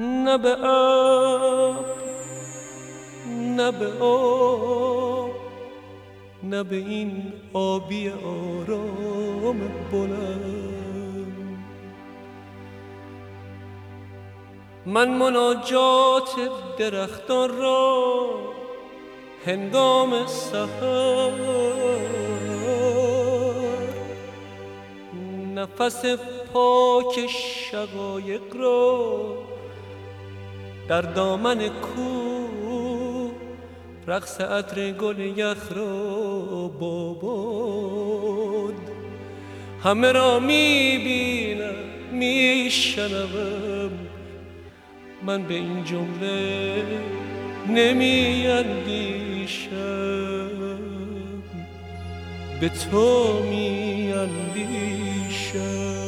نه به ابر نه به آب نه به این آبی آرام بلند. من مناجات درختان را هنگام سحر، نفس پاک شقایق را در دامن کوه، رقص عطر گل یخ را باباد. همه را میبینم میشنوم، من به این جمله نمیاندیشم، به تو میاندیشم.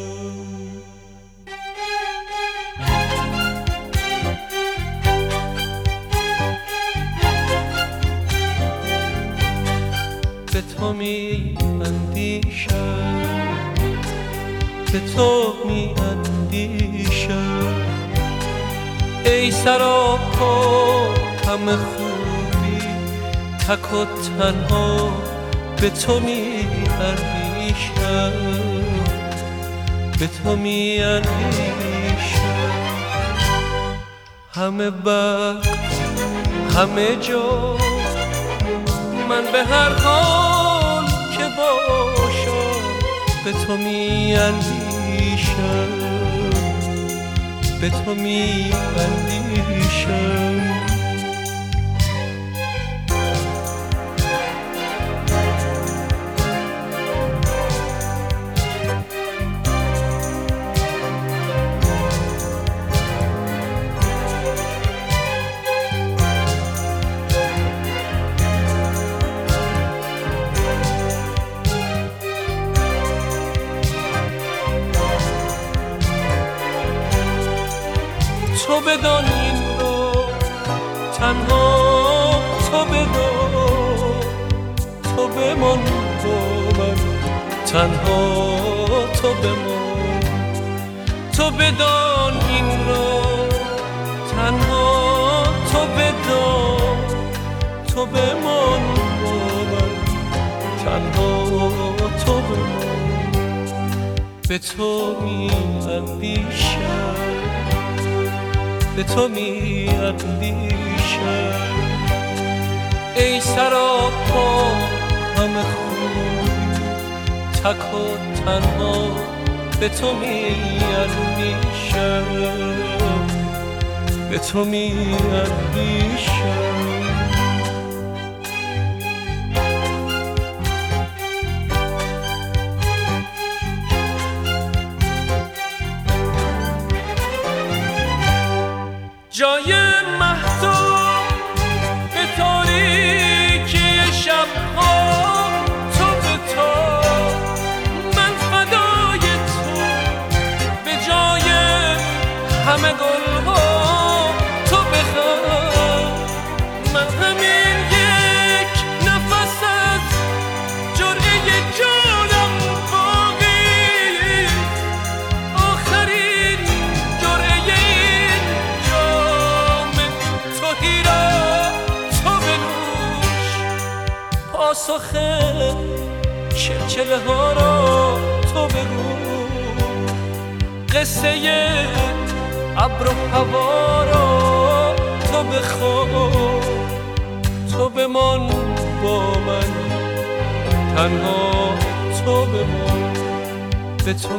به تو میاندیشم، به تو میاندیشم. ای سراپا همه خوبی، تک و تنها به تو میاندیشم، به تو میاندیشم. همه وقت همه جا من به هر حال که باشم به تو میاندیشم، به تو میاندیشم. تو بدان این رو، تنها تو بدان، تو بمان با من، تنها تو بمان. تو بدان این رو، تنها تو بدان، تو بمان با من، تنها تو بمان. به تو میاندیشم، به تو میاندیشم. ای سراپا همه خوبی، تک و تنها به تو میاندیشم، به تو میاندیشم. جای مهتاب به تاریکی شبها، تو به تا من فدای تو. به جای همه گلها تو بخواه، من همین یک نفس از جرعه جانم باقی. آخرین جرعه پاسخ چلچله ها را تو بگو، قصه ابر و هوا را تو بخواه. تو بمان با من، تنها تو بمان، به تو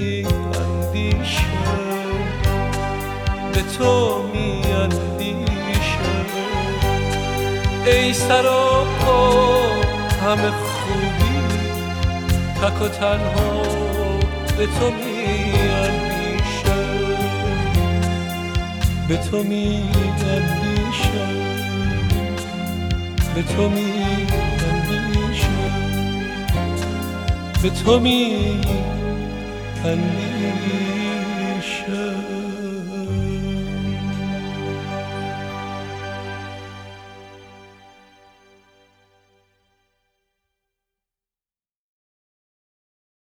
میاندیشم، به تو میاندیشم. ای سراپا همه خوبی، تک و تنها به تو میاندیشم، به تو میاندیشم، به تو میاندیشم، به تو میاندیشم.